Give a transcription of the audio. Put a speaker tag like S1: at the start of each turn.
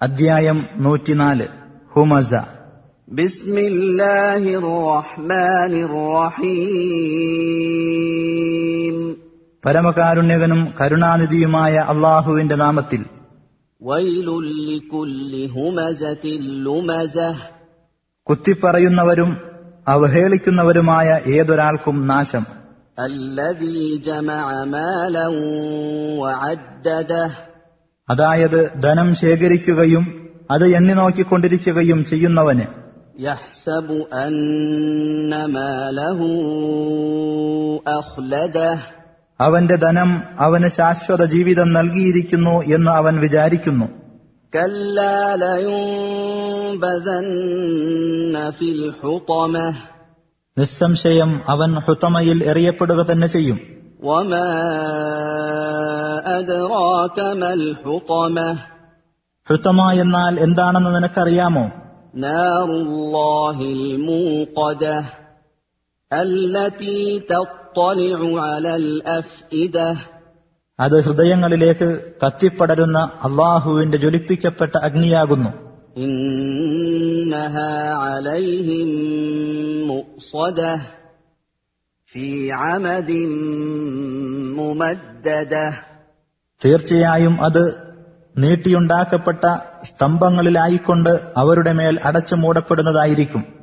S1: അധ്യായം 104 ഹുമസ.
S2: ബിസ്മില്ലാഹിർ റഹ്മാനിർ റഹീം.
S1: പരമകാരുണ്യകനും കരുണാനിധിയുമായ അല്ലാഹുവിന്റെ നാമത്തിൽ.
S2: വൈലുൽ ലികുല്ലി ഹുമസതിൽ ലുമസഹ്.
S1: കുത്തിപ്പറയുന്നവരും അവഹേളിക്കുന്നവരുമായ ഏതൊരാൾക്കും നാശം.
S2: അല്ലദീ ജമഅ മാലൻ വഅദ്ദദഹ്.
S1: അതായത് ധനം ശേഖരിക്കുകയും അത് എണ്ണി നോക്കിക്കൊണ്ടിരിക്കുകയും ചെയ്യുന്നവന്.
S2: യഹ്സബു അന്ന മാലഹു അഖ്ലദഹ്.
S1: അവന്റെ ധനം അവന് ശാശ്വത ജീവിതം നൽകിയിരിക്കുന്നു എന്ന് അവൻ വിചാരിക്കുന്നു.
S2: കല്ലാ ലയുൻബദന്ന ഫിൽ ഹുതമഹ്.
S1: നിസ്സംശയം അവൻ ഹുതമയിൽ എറിയപ്പെടുക തന്നെ ചെയ്യും.
S2: വമാ അദ്റാക മൽ ഹുതമഹ്.
S1: ഹുതമ എന്നാൽ എന്താണെന്ന് നിനക്കറിയാമോ?
S2: നാറുല്ലാഹിൽ മൂഖദഹ് അല്ലതീ തത്ലഉ അലൽ അഫ്ഇദഹ്.
S1: അത് ഹൃദയങ്ങളിലേക്ക് കത്തിപ്പടരുന്ന അല്ലാഹുവിന്റെ ജ്വലിപ്പിക്കപ്പെട്ട അഗ്നിയാകുന്നു.
S2: ഇന്നഹാ അലൈഹിം മുഖ്സദഹ് ഫീ അമദിൻ മുമദ്ദദഹ്.
S1: തീർച്ചയായും അത് നീട്ടിയുണ്ടാക്കപ്പെട്ട സ്തംഭങ്ങളിലായിക്കൊണ്ട് അവരുടെ മേൽ അടച്ചു മൂടപ്പെടുന്നതായിരിക്കും.